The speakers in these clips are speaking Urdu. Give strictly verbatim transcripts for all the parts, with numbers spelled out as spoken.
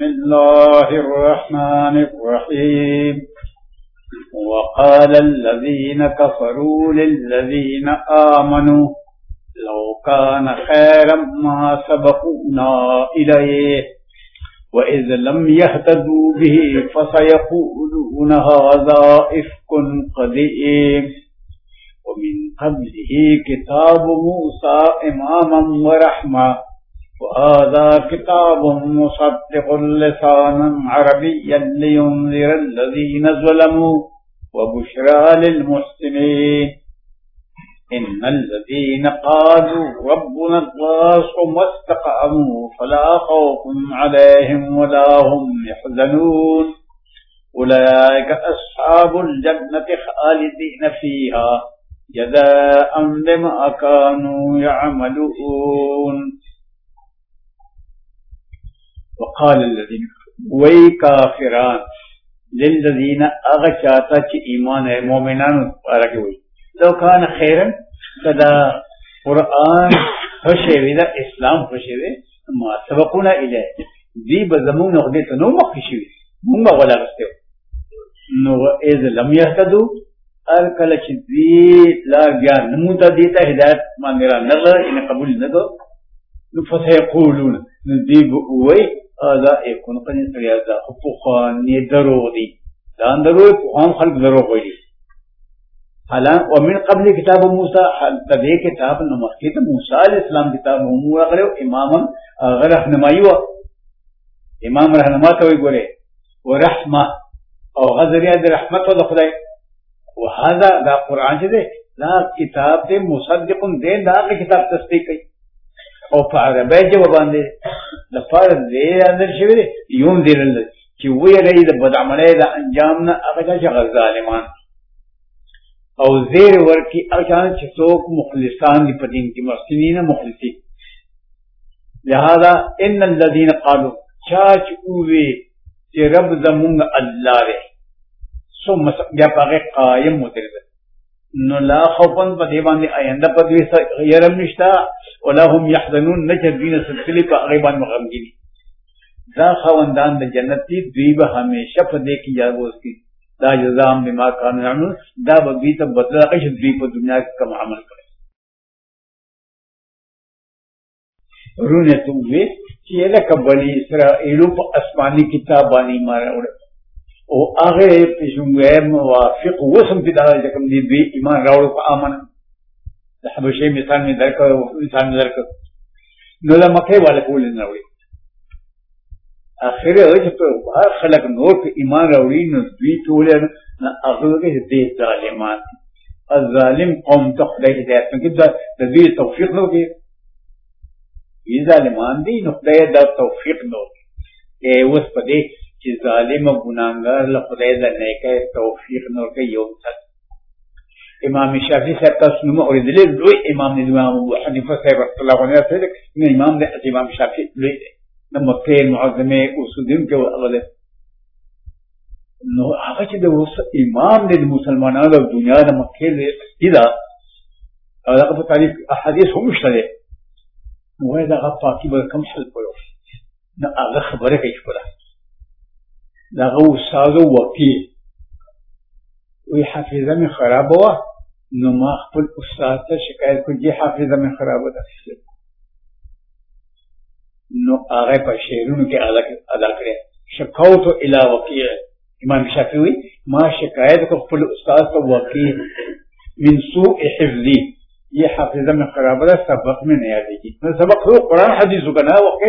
बिस्मिल्लाहिर रहमानिर रहीम। वक़ाल अल्लज़ीना कफ़रू लिल्लज़ीना आमनू लौ कान खैरम मा सबक़ूना इलैहि व इज़ लम यहतदू बिही फसयक़ूलूना हाज़ा इफ़्कुन क़दीम व मिन क़ब्लिही किताबु मूसा इमामन व रहमा व हाज़ा किताबुन मुसद्दिक़ुन लिसानन अरबिय्यन लियुनज़िरा अल्लज़ीना ज़लमू व बुश्रा लिलमुहसिनीन। इन्नल्लज़ीना क़ालू रब्बुना अल्लाह सुम्मा इस्तक़ामू फ़ला ख़ौफ़ुन अलैहिम वला हुम यहज़नून उलाइका अस्हाबुल जन्नति ख़ालिदीन फ़ीहा जज़ाअन बिमा कानू यअमलून। वक़ाल अल्लज़ीना वही काफ़िरान लिल्लज़ीना अगचाता ची ईमान है मोमिनान पारा के वही लौ कान खैरन सदा कुरान खुशेविदा इस्लाम खुशेवे मा सबकुना इलैहि दी बजमून उदे तनो मखशिवी मुंगा वला रस्ते नो इज लम यहतदू अर कल दी ला ज्ञान नमुता देता हिदायत मांगरा नगर इन कबूल नगो फसयक़ूलून दी वही आजा एकन कने सरियाजा फुखान ने दरोदी दान दरो हम खल्क दरो कोई हालां वमिन कबल किताब मूसा तबे किताब नमकी तो मूसा अलैहिस्सलाम किताब हुआ करे इमामन रहनुमाई व इमाम रहनुमा तो गोरे व रहमा और गजरिया दे रहमत व खुदा व हादा दा कुरान से दे दा किताब दे मुसद्दिकुन दे दा किताब तस्दीक की और फार बेजे व बांधे लफार दे अंदर शिवरे यूं दिरल कि वो ये रही द बदअमले दा अंजाम ना अगजा जगल जालिमान और जेर वर्ग की अचानक सोक मुखलिसान की पदीन की मुहसिनीन मुखलिसी लिहाजा इन अल्लज़ीन क़ालू चाच उवे के रब जमुंग अल्लाह रे सो मसया पागे कायम मुतरद नो ला खौफन पदेवान दे आयंदा पदवी यरम निष्ठा वला हुम यहज़नून नजदीन सिलसिले का गैबान मगमगिनी दा खवंदान द जन्नती द्वीब हमेशा पदे की जागो उसकी दा जज़ाम बिमा कानू यअमलून दा बगी तब बदला कश द्वीप दुनिया का अमल करे रूने तुम वे चेला कबली इसराइल पर आसमानी किताब बानी मारा उड़ ओ आगे पिजुंगे मुवाफिक वसम बिदा जकम दी बे ईमान रावल को आमन हबशे मिसाल में दरकर इंसान में दरकर नोला मके वाले बोले नवड़ी आखिर जब बाहर खलक नोर के ईमान रावड़ी न द्वी तोले न अगल के दे जालिमान अज़ालिम कौम तखदे हिदायत में किदा द्वी तौफीक नो के ये जालिमान दी नुखदे दा तौफीक नो के उस पदे कि जालिम गुनाहगार लखदे दा ने के तौफीक नो के योग था इमाम शाफी साहब का सुनमा और दिले दो इमाम ने इमाम अबू हनीफा साहब रहमतुल्लाह अलैहि ने इमाम ने इमाम शाफी ले न मक्के मुअज़्ज़मे उसुद्दीन के अगले नो आगे के उस इमाम ने मुसलमानों दा दुनिया दा मक्के ले इदा अला का तारीख अहदीस हम मुश्तले वो दा पाकी बर कम हल पयो न आगे खबर के इशपरा दा वो सादो वकी वो हाफिज़ा में खराब हुआ नो मा खपल उस्ताद से शिकायत को जे हाफिज़ा में खराब होता है नो आगे पर शेरून के अदा अदा करे शकाउ तो इला वकील इमाम शाफी हुई मां शिकायत को खपल उस्ताद तो वकील मिन सूअ हिफ्ज़ी ये हाफिज़ा में खराब है सबक में नहीं आएगी न सबक हो कुरान हदीस का ना वके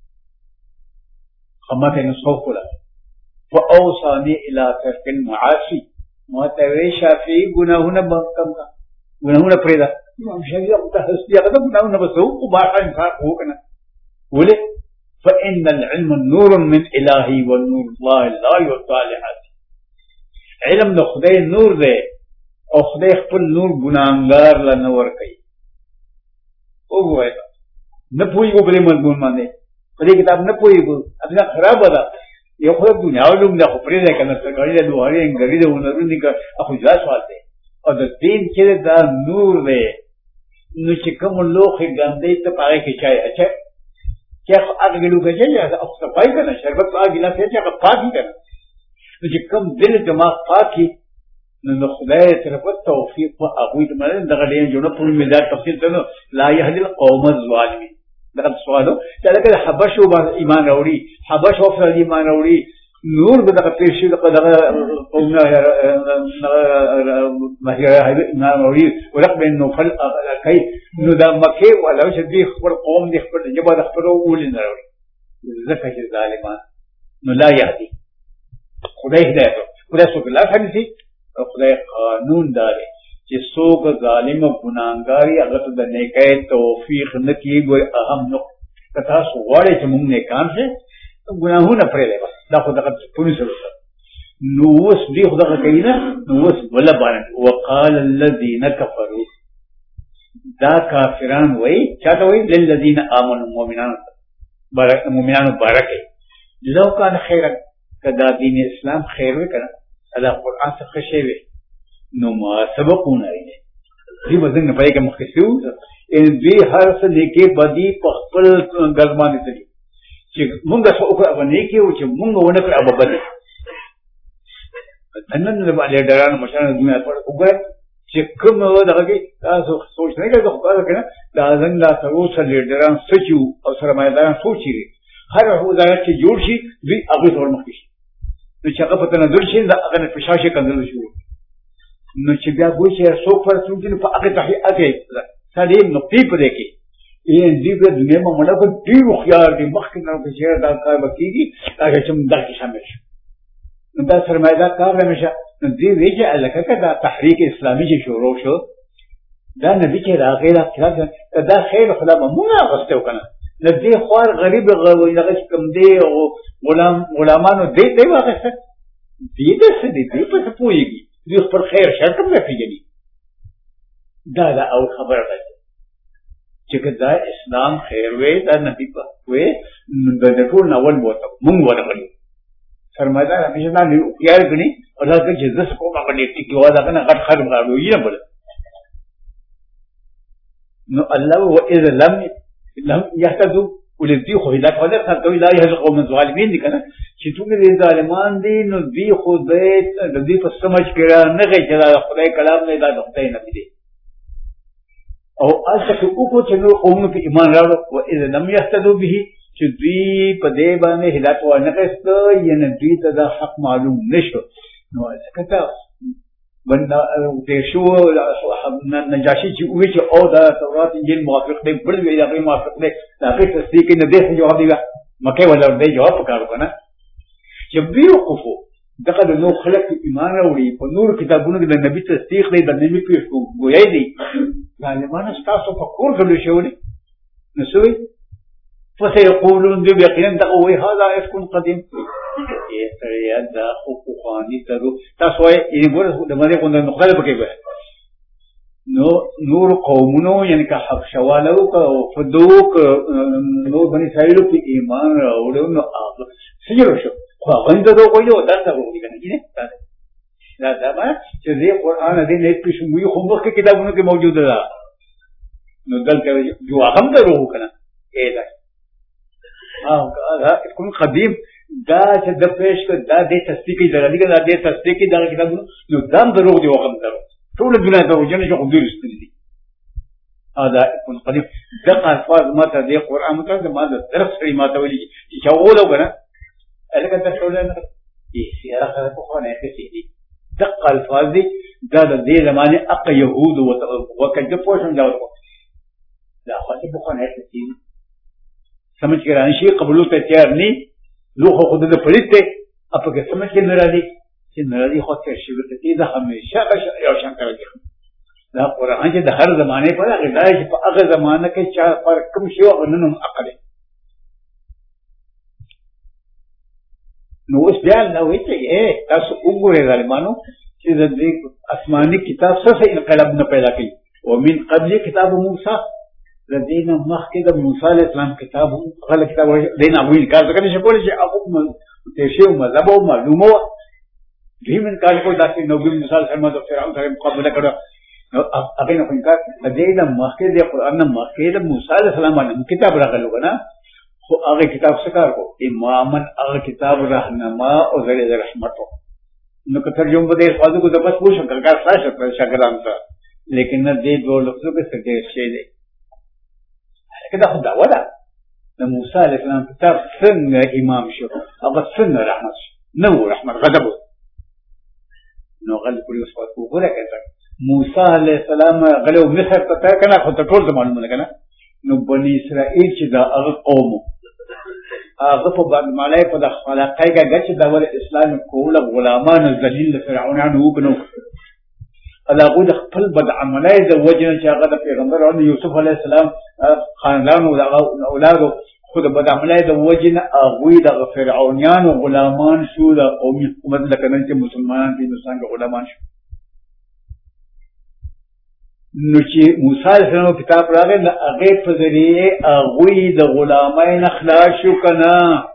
खमा के नुस्खा खुला व औसानी इला तर्किल मुआसी मुतवे शाफी गुनाहुन कम का गुनाहुन प्रेदा इमाम शाफी का हस्तिया का गुनाहुन बस हो बाहर इंसान हो कना बोले फ़इन्नल इल्म नूरुन मिन इलाही व नूरुल्लाह ला युता लिहाद इल्म द खुदा नूर दे और खुदा खपल नूर गुनाहगार ला नवर कई ओ वो है न पूरी को बड़े मजबून माने बड़ी किताब न पूरी को अपना खराब बता ये खुद दुनिया लोग ना खपरे दे करना सरकारी दे दुआरे गरी दे उन निका अखु जा स्वाते और द दिन के दा नूर दे नु चिकम लोग गंदे तो पाए के चाहे अच्छा چې هغه ګلو کې چې او صفای کنه شربت هغه ګلاس چې هغه پاکي کنه نو چې کوم دل دماغ پاکي نو خدای طرف توفیق او هغه دې مله دغه ډېر جوړه په مدار تفصیل ته لا يهدي القوم الظالمين دا سوالو دا لکه حبشو باندې ایمان راوړي حبشو په ایمان راوړي نور دغه پیښې دغه قومنا مهیا ایمان راوړي ورقب انه فل کای نو دا مکه ولا چې دې خپل قوم دې خپل جبا د خپل اول نه راوړي ځکه چې ظالمان نو لا يهدي خدای هدایت خدای څوک لا فهمي خدای قانون داري چې څوک ظالم او ګناهګاری هغه ته د نیکۍ توفیق نه کیږي اهم نقطه تاسو غواړئ چې موږ نیکان شي ګناهونه پرې دا خو دغه پولیس سره نو وس دی خو دغه کینا نو وس ولا باندې وقال الذين كفروا دا کافران وای چاته وای للذین آمنوا مؤمنان بارک مؤمنان بارک لو کان خیرا کدا دین اسلام خیر وکړه دا قران څخه شی وي نو ما سبقونه لري دی وزن په کې مخکسو ان دوی هر څه لیکي بدی په خپل ګلمانه دي چې مونږه څو وکړو باندې کې او چې مونږ ونه کړو ابو بدی نن نه باندې ډارانه مشان دنیا پر وګړي چې کوم دغه کې تاسو سوچ نه کوي خو دا کنه دا څنګه تاسو سره لیډران سچو او سره مایدان سوچي هر وزارت چې جوړ شي دوی هغه ټول مخکې شي نو چې هغه په تنظر شي دا هغه په شاشه کنځل شي نو چې بیا ګوي چې څو پر څو چې په هغه ته هغه سړي نو پی پدې کې یې دې په دنیا کې موږ په ډیرو خيار دي مخکې نه په شهر دا کار وکړي هغه چې موږ دغه شامل شو نو دا سرمایه کار همیشه نو دې ویجه الکه دا تحریک اسلامي چې شروع شو دا نبی چې راغی دا خلاف دا خیر خلا مونږه غوښتو کنه نو دې خوار غریب غوړي کم دی او غلام غلامانو دې دې واغسته دې دې څه دې دې په پويږي دې پر خیر شر کوم نه پیږي دا دا او خبره ده چې دا اسلام خیر وې دا نبی په وې د ټول ناول وته مونږ ورغلي سرمایدار همیشه دا نه خیال غني او دا چې زس کومه باندې ټیک ودا کنه غټ خرم راوي نه بل نو الله واذا لم لم يهتدوا ولدي خو هدایت ولا څنګه لا يهز قوم الظالمين دي کنه چې ټول دې ظالمان دي نو دوی خو دې د دې په سمج کې نه غي چې دا خدای کلام نه دا خدای نه دي او اصل کو کو چې نو قوم په ایمان راوړ او اذا لم يهتدوا به چې دوی په دې باندې هدایت ورنه کړه ینه دوی ته دا حق معلوم نشو نو څنګه بندا دې شو نجاشي چې وی چې او دا تورات انجیل موافق دی بل وی دا موافق دی دا په تصدیق نه دې جواب دی مکه ولا دې جواب وکړ کنه چې بیوقفو دغه نو خلق ایمان راوړي په نور کتابونو کې د نبی تصدیق دی د نبی پیښ کوی دی ظالمانه تاسو په کور کې شوړي نسوي فسيقولون ذو يقين دغوي هذا افك قديم يسري دا خوخاني ترو تاسو یې ګور د مری کوم نو خلک پکې وای نو نور قومونو یعنی که حق شوالو کا فدوک نو بني سایلو په ایمان راوړو نو هغه سجلو شو خو غند دو کوی نو دا څه وګورئ کنه دا دا ما چې دې قران دې نه پېښ مو خو مخکې کتابونو کې موجود ده نو دلته جو هغه درو کنه اې دا او دا کوم قدیم دا چې د پېښ کې دا د تصدیقي درلګه دا د تصدیقي دا کتابونو نو دام دروغ دی وغم درو ټول دنیا ته وجنه چې خو دې استل دي دا کوم قدیم دغه الفاظ ماته د قران مته ما د درس لري ماته ولي چې چاولو کنه الکه د ټول نه یې سیاره خلک خو نه کوي دغه الفاظ دي دا د دې زمانه اق يهود او وکړه پوښتنه دا دا خو څه خو نه کوي سمجھ کے رانشی قبولو ته تیار نی لو خو خود د پلیته اپا که سمجھ کے نرادی چې نرادی خود تیر شیوه تی دا همیشه یو شان کردی دا قرآن چې د هر زمانه پر اغی دای چې پا اغی زمانه که چا پر کم شیو اغننم اقلی نو اس بیان نوی چه تاسو اگوری ظالمانو چې د اسمانی کتاب سسه انقلاب نه پیدا کی ومن قبل کتاب موسی لدينا مخکې د موسی علیه السلام کتاب غل کتاب دین ابو انکار څنګه نشي کولای چې هغه تشیو مذهب او معلومه دې من کار کو داسې نو ګل موسی علیه السلام د فرعون سره مقابله کړو هغه نه انکار دې د مخکې د قران نه مخکې د موسی علیه السلام باندې کتاب راغلو کنه خو هغه کتاب څه کار کو امامن هغه کتاب رهنما او ذریعہ رحمت نو که ترجمه به دې خواږه کو د بس پوښتنه کړه ساشه پر شاګردان ته لیکن نه دې دوه لفظو کې څه دې شی دی کدا خدا ولا د موسی علیه السلام کتاب څنګه امام شو هغه څنګه رحمت شو نو رحمت غضب نو غل کړی اوس په وګوره کړه موسی علیه السلام غلو مصر ته کنه خو ته ټول معلومه کنه نو بنی اسرائیل چې دا هغه قوم هغه په بعد مالای په د خلقای کې چې د ول اسلام کوله غلامان ذلیل فرعونانو وکنو هغه د خپل بد عملای د وجه چې هغه د پیغمبر او یوسف علی السلام خاندان او اولاد خود بد عملای د وجه نه هغه د فرعونانو غلامان شو د قومي حکومت لکه نن چې مسلمانان دي نو څنګه غلامان شو نو چې موسی علیه السلام کتاب راغی د هغه په ذریعه هغه د غلامۍ نه خلاص شو کنه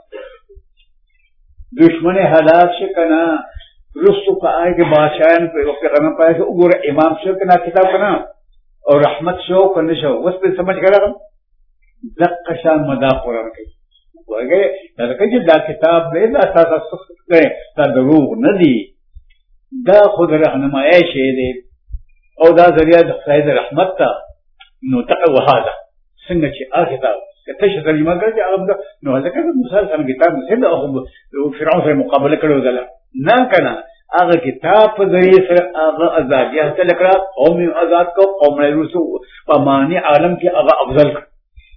دشمن هلاک شو کنه رسو په هغه بادشاہان په وخت غنم پای وګوره امام شو کنه کتاب کنه او رحمت شو کنه شو وس په سمجھ کړه دقه شان مدا قران کوي وګوره دا چې دا کتاب به دا تاسو څه دا دروغ نه دی دا خود رهنمایي شی دی او دا ذریعہ د خدای د رحمت ته نو تقوا هذا څنګه چې هغه کتاب کته چې ترجمه کړی هغه نو هلته موسی سره کتاب څنګه او فرعون سره مقابله کړو دله نه کنه هغه کتاب په ذریعہ سره هغه آزادی حاصل کړه قوم آزاد کو قوم رسو په معنی عالم کې هغه افضل کړ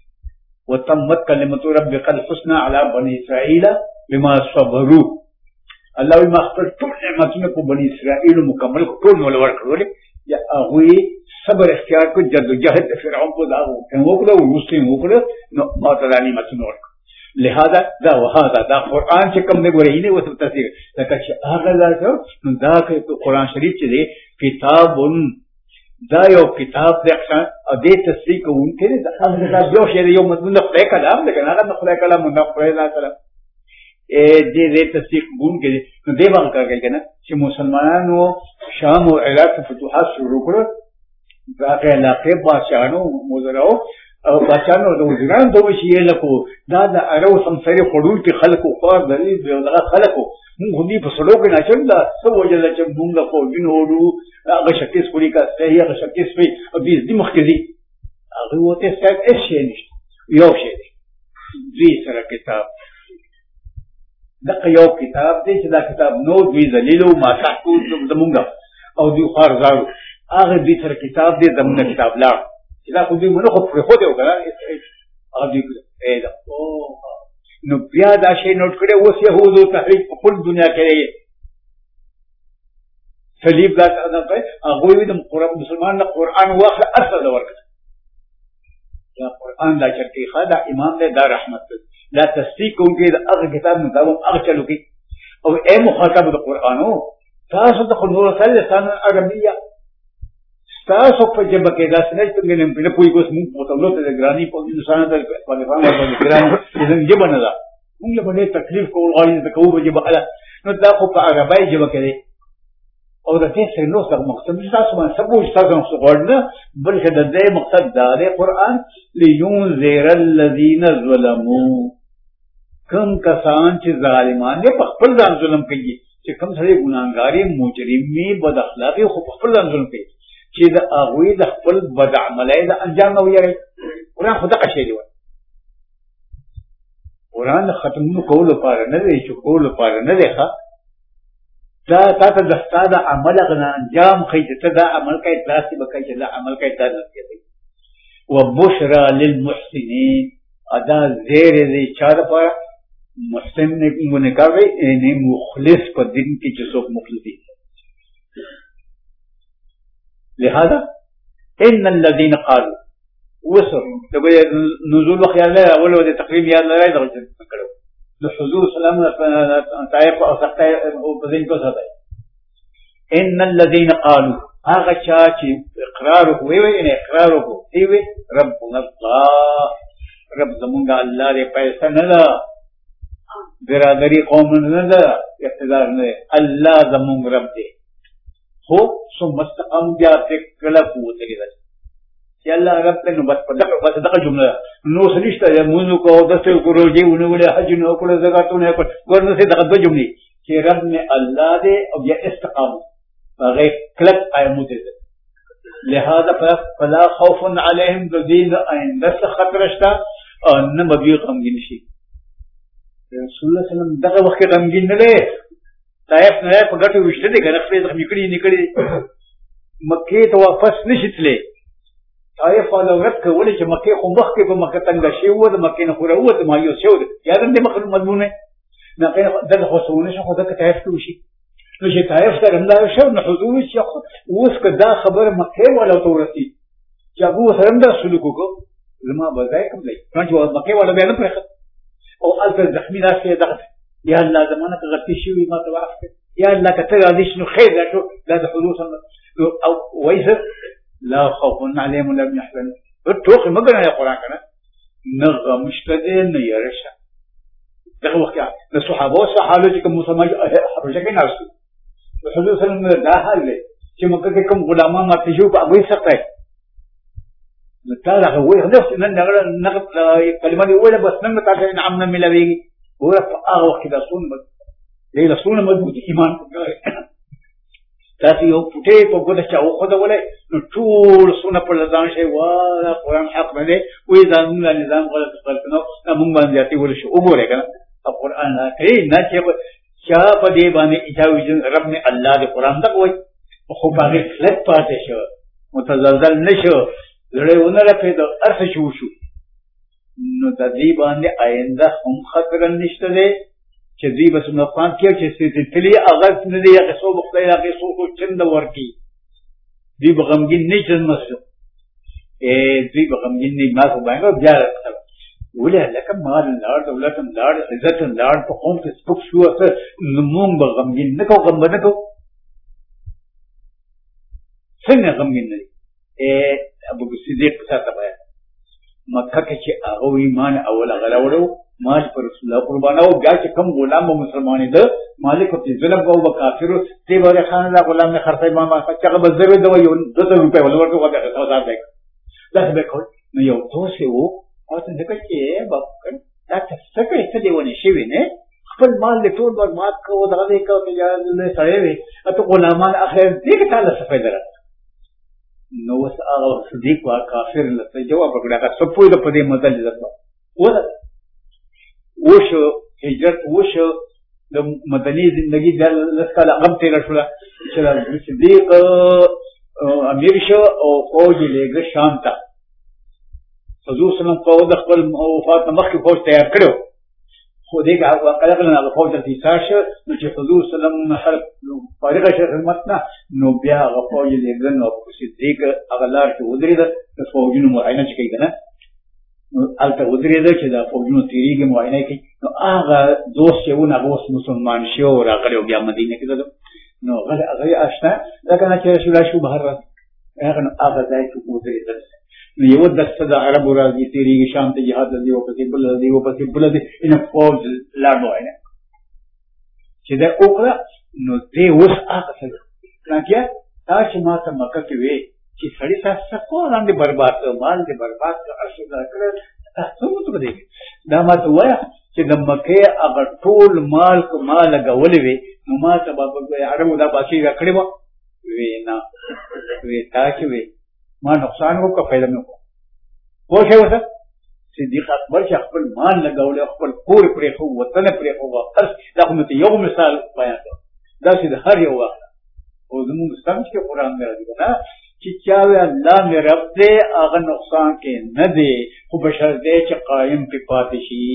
وتمت کلمت ربک الحسنى على بني اسرائيل بما صبروا الله ما خپل ټول نعمتونه په بني اسرائیل مکمل ټول نو ورکړل یا هغه صبر اختیار کو جدوجہد فرعون کو دا وکړو او مسلم وکړو نو ماتلانی متنو ورک لہذا دا وهذا دا قران چې کوم دی ګورې نه وته تفسیر لکه چې هغه راځو نو دا کې قران شریف چې دی کتاب دا یو کتاب دی ښه او دې تصدیق کوونکی دی دا هغه کتاب یو شی یو مضمون خدای کلام دی کنه هغه خدای کلام نه خدای لا تعالی ا دې دې تصدیق کوونکی دی نو دې باندې کار کنه چې مسلمانانو شام او عراق فتوحات شروع کړو دا کې علاقې بادشاہانو مزراو او بادشاہانو د وزیرانو دوه شي لکو دا د اړو سمسري خړول کې خلکو خور دلی دغه خلکو موږ دې په سلو کې ناشل دا سو وجل چې موږ په وینورو هغه شکیس کولی کا صحیح هغه شکیس وي او دې دې مخکې هغه وته څه ايش شي نشته یو شي دې سره کتاب دغه یو کتاب دی چې دا کتاب نو دوی ذلیلو ما تحتو زمونږ او دوی خار زارو هغه دې سره کتاب دی زمونږ کتاب لا چې دا خو دې مونږ خو پر خو دی وکړه هغه دې اې دا نو بیا دا شی نوٹ کړي اوس يهودو تحریک په ټول دنیا کې صلیب دا څنګه کوي هغه وی د قرآن مسلمان نه قرآن واخله اصل ورکړه یا قرآن دا چې خدا امام دې دا رحمت لا تصدیق کوونکی د هغه کتاب مطابق هغه چلو کی او اے مخاطب د قرآنو تاسو د نور سره لسان عربیه تاسو په جبه کې دا څنګه څنګه نه په کوئی کوس مو په تولو ته ګرانی په انسان ته په فهم باندې ګرانی اذن جبه نه دا موږ له باندې تکلیف کوو غواړي د کوو جبه اله نو دا خو په عربی جبه کې او د دې سره نو څه مقصد تاسو باندې سبو تاسو څه غواړئ بلکې د دې مقصد دا دی قرآن لينذر الذين ظلموا کم کسان چې ظالمان دي په خپل ځان ظلم کوي چې کم سړي ګناګاري مجرمي بد اخلاقي خو په خپل ځان ظلم کوي چې د هغه د خپل بد عملۍ د انجام نه ویری قرآن خدای قشي دی قرآن ختمونو کول لپاره نه دی چې کول لپاره نه دی ښه دا تاسو د ستاد عمل غنا انجام خې ته دا عمل کوي تاسو به کوي دا عمل کوي تاسو کوي وبشرى للمحسنين ادا زیر دې چار پر محسن نے منکاوی یعنی مخلص په دین کې چې څوک مخلص دي لہذا ان الذين قالوا وصل دغه نزول خیال له اول د تقریم یاد لري دغه کړو د حضور سلام طائف او سقط او په دین کو ساته ان الذين قالوا هغه چا چې اقرار کوي وي نه اقرار کوي وي ربنا الله رب زمونږ الله دې پیسې نه ده برادری قوم نه ده اقتدار نه الله زمونږ رب دې هو ثم استقام بیا کله قوت لري چې الله رب ته نو بس په دغه بس دغه جمله نو سنشته مونږ کو د څه کو روزي ونولې حج نو کړه زکاتونه کړ ورنه سي دغه دوه جملې چې رب نه الله دې او بیا استقامت هغه کلک قائمت دې لہذا فلا خوف عليهم ذین آئنده خطر شتا او نه مبي غمگین شي رسول الله سلام دغه وخت غمگین نه دی طائف نه په ګټو وشته دي کنه خپل زخمی کړي نکړي مکه ته واپس نشitله طائف ولا ورت کولې چې مکه خو مخ کې په مکه څنګه شی و د مکه نه خو راوته ما یو شو یاد دې مخ مضمونه نه کنه دغه خصونه شو دغه طائف کې وشي نو چې طائف سره الله شو نه حضور شي اوس کدا خبر مکه ولا تورتي چې ابو سره دا سلوک وکړو زما بځای کوم دی چې مکه ولا به نه پرخ او الته زخمی راشه دغه یا الله زمانه کې غلطي شوی ما ته واعف یا الله کته راځي شنو خیر راټو لا د حدوث او وایسه لا خوف عليهم ولا هم يحزنون ټوخ مګر یا قران کنه نه مشتده نه يرشه دغه وخت د صحابه او صحابه چې کوم مسلمان حبشه کې ناشته حضور صلی الله علیه وسلم دا حال دی چې مکه کې کوم غلامان ماته شو په ابوي سره نو تا دا وایي نفس نن دغه نغت کلمه دی ولا بس نن تاسو نعمنا ملوي هو په هغه وخت د سنت دی د سنت مضبوط ایمان تاسو یو پټه په ګوته چا خو دا ولې نو ټول سنت په ځان شي وا قرآن حق باندې وې ځان نظام غلط خلک نو موږ باندې اتي ول شو وګوره کنه قرآن نه نه چې چا په دې باندې اجازه رب نه الله دې قرآن دا وایي خو باندې خلک پاتې شو متزلزل نشو لړونه راپې د ارث شو شو نو د دې باندې آینده هم خطر نشته دی چې دې بس نقصان کې چې ستلي اغاز نه دی هغه څو مخته هغه څو کو چند ورکی دې بغمګین نه چې مسجد اے دې بغمګین نه ما خو باندې بیا ولې لکه مال لاړ دولت لاړ عزت لاړ په قوم کې سپک شو اثر نمون بغمګین نه کو غم نه کو څنګه غمګین نه اے ابو صدیق څخه بیان مکه کې چې هغه ایمان اول غلا وړو مال پر رسول الله قربانو بیا چې کوم غلام مسلمان دی مالک په ظلم او کافرو تی وره خان لا غلام نه خرڅې ما ما چې هغه بزره دی یو دو سو روپے ولورته وګه هزار دی دا به کو نو یو توسه وو او څنګه چې بکر دا څه کوي څه دی ونی شي نه خپل مال له ټول برباد کوو دا دې کو چې یا نه سړی وي اته غلامان اخر دې کې تعالی څه فائدہ راځي نو وس هغه صدیق وا کافر له جواب وکړه که څه پوي د پدې مدل ځکه وله وشو هجرت وشو د مدني زندگی د لسکاله غم تیر شو چې صدیق امیر شو او فوج لګ شام ته حضور صلی الله علیه وسلم د خپل وفات مخکې فوج تیار کړو خو دې هغه کله هغه فوج ته تیار شو چې حضور صلی الله علیه وسلم هر فارغ شه خدمت نه نو بیا هغه فوج لګ نو صدیق هغه لار کې ودرېد د فوجونو معاینه کوي کنه البته ودرېد چې دا فوجونو تیریږي معاینه کوي نو هغه دوست چې ونه اوس مسلمان شو راغلی بیا مدینه کې نو هغه هغه آشنا لکه چې رسول الله شو بهر هغه هغه ځای کې ودرېد نو یو دسته د عربو راځي تیریږي شام ته جهاد دی او پسې بل دی او پسې بل دی ان فوج لا معاینه چې دا وکړه نو دې اوس هغه څه راځي تاسو ما ته مکه کې وې چې سړی تاسو کو باندې برباد کړ مال دې برباد کړ ارشد کړ تاسو مو ته دی دا ما ته وای چې د مکه هغه ټول مال کو مال غولې وې نو ما ته بابا عربو دا باقي راکړې و وې نه وې تاسو وې ما نقصان وکړ پیدا مې وکړ خو شه وته صدیق اکبر چې خپل مال لګولې خپل کور پرې خو وطن پرې خو خرڅ دا کوم ته یو مثال بیان کړ دا چې هر یو وخت او زموږ ستاسو کې قرآن دی نه چې چا وی الله مې رب دې هغه نقصان کې نه دی خو بشر دې چې قائم په پاتې شي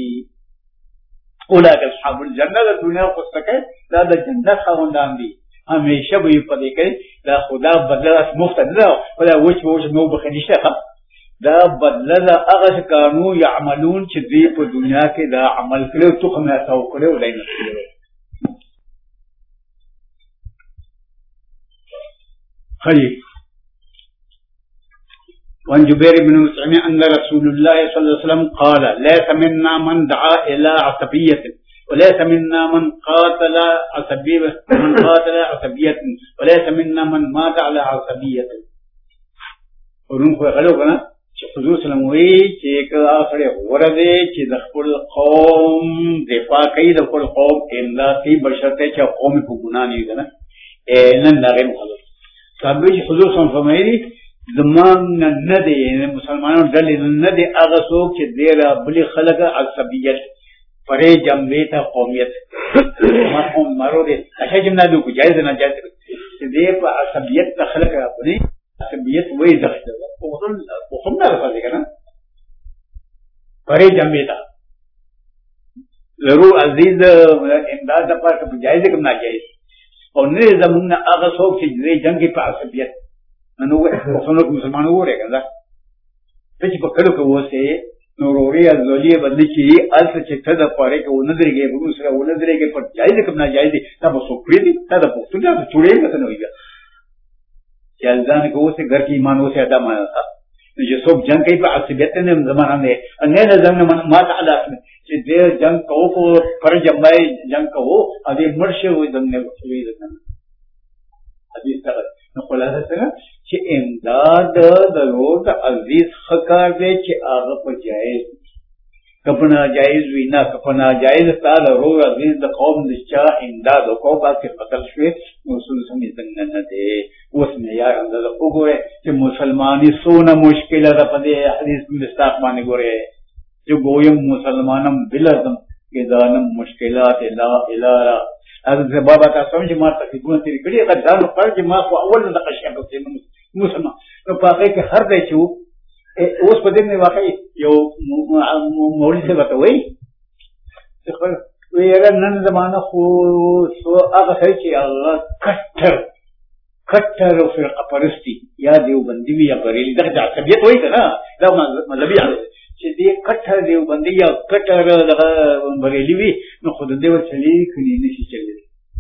اولئک اصحاب الجنه د دنیا خو څخه دا د جنت خوندان دي همیشه به په دې کې دا خدا بدله مفت نه ولا وچ وچ نو بخنيشه دا بدله هغه کارو يعملون چې دې په دنیا کې دا عمل کړو تخم نه تاو کړو ولای نه خير وعن جبير بن مطعم أن رسول الله صلى الله عليه وسلم قال ليس منا من دعا إلى عصبية وليس منا من قاتل عصبية من قاتل عصبية وليس منا من مات على عصبية ورون خو غلو کنه چې حضور صلی الله علیه وسلم وی چې کله سره ورده چې د خپل قوم دفاع کوي د خپل قوم امدادي بشرته چې قوم په ګناه نه کنه نن دغه مخالف صاحب چې حضور صلی الله علیه وسلم فرمایي زمان نه دي مسلمانانو ډلې نه دي هغه څوک چې ډېر بلی خلک عصبیت پرې جنبې ته قومیت مرحوم مرو دي اشه جمله دو جایز نه جایز چې دې په عصبیت ته خلک راځي عصبیت وې ځخته او هم او هم نه راځي کنه پرې جنبې ته ضرور عزیز امداد د پاره په جایز کوم نه جایز او نه زمونږ هغه څوک چې دې جنگ په عصبیت نو وښنو مسلمانانو وره کنه چې په کلو کې وسه نوروري ازوليه بدلی چې الته چې ته د پاره کې ونه درېږي ورو سره ونه درېږي په جایز کوم نه جایز دا به سو کړی دا د پښتون د چوړې مته نه ویګا چې ځان کې وسه ګر کې ایمان وسه ادا ما چې څوک جنگ کوي په عصبیت نه زمانه نه نه نه زمانه ما تعالی چې دې جنگ کوو کو پر جمعي جنگ کوو ا دې مرشه وي دنه وي دنه حدیث سره نو خلاصه څنګه چې امداد د لوټ عزیز خکار دې چې هغه په جایز کپنا جایز وی نه کپنا جایز تعالی رو عزیز د قوم نشا امداد او کو پاک قتل شوی رسول سمې څنګه نه دي اوس نه یار اندازه وګوره چې مسلمانۍ سونه مشکله ده په دې حدیث مستاق باندې ګوره چې ګویم مسلمانم بلزم کې دانم مشکلات لا اله حضرت بابا تاسو چې ما تقریبا تیر کړی هغه ځان پر چې ما خو اول د قشیا کوي مسلمان نو پاکه کې هر ځای چې اوس په دې نه واقعي یو مولوی څه وتوي خو ویره نن زمانه خو سو هغه چې الله کټر کټر او فرقه پرستی یا دیوبندی یا بریلی دغه عصبیت وایي کنه دا مذهبي چې دې کټر دیوبندی یا کټر دغه بریلی وي نو خود دې ورچلي کني نشي چلي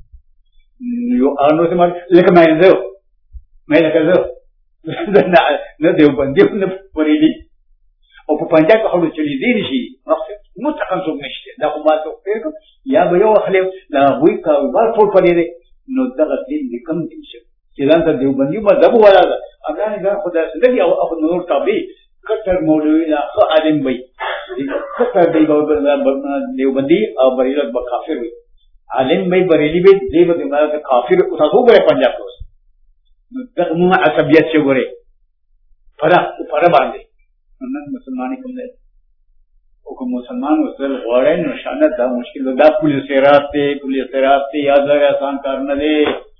یو انو سم لکه مې زه مې لکه زه نه نه دیوبندی نه بریلی او په پنجاب کې هغه چلي دي نشي مقصد متقن څوک نشته دا خو ما ته وکړ یا به یو خلک دا وی کا ور ټول پدې نو دغه دې کم دي چې ځان ته دیوبندی ما دغه ولا ده افغان دا خدای سره او اخو نور تابع کټر مولوی لا خو عالم وي کټر دیوبندی او بریلی به کافر وي عالم وي بریلی وي دې به دماغ کافر او تاسو غره پنجاب اوس دغه مو عصبیت چې غره فرق فرق باندې نن مسلمانې کوم نه او کوم مسلمان وسل غوړې نشانه دا مشکل دا پولیس رات ته پولیس رات ته یاد لري آسان کار نه دی